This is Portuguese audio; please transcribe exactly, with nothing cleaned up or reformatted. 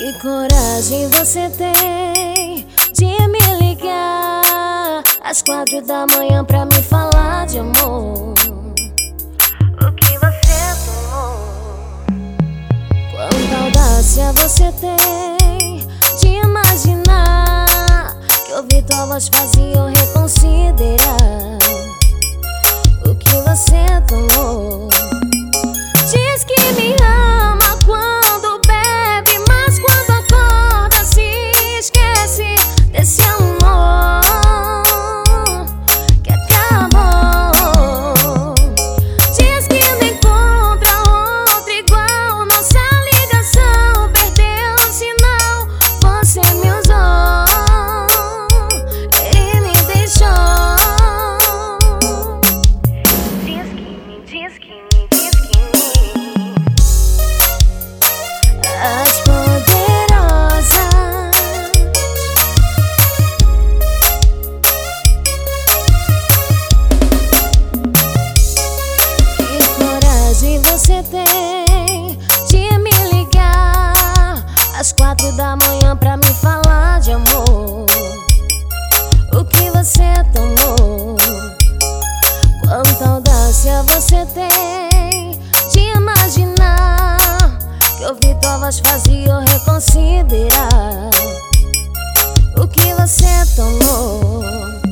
Que coragem você tem de me ligar às quatro da manhã pra me falar de amor. O que você tomou? Quanta audácia você tem de imaginar que ouvir tua voz fazia eu reconsiderar o que você tomou. Diz que me ama quando bebe, mas quando acorda se esquece desse amor que acabou. Diz que não encontra outro igual, nossa ligação perdeu o sinal. Você me usou e me deixou. Diz que me, diz que me, diz que me. As poderosas. Que coragem você tem de me ligar às quatro da manhã pra me falar de amor. O que você tomou? Quanta audácia você tem de imaginar que ouvir tua voz fazia eu reconsiderar o que você tomou.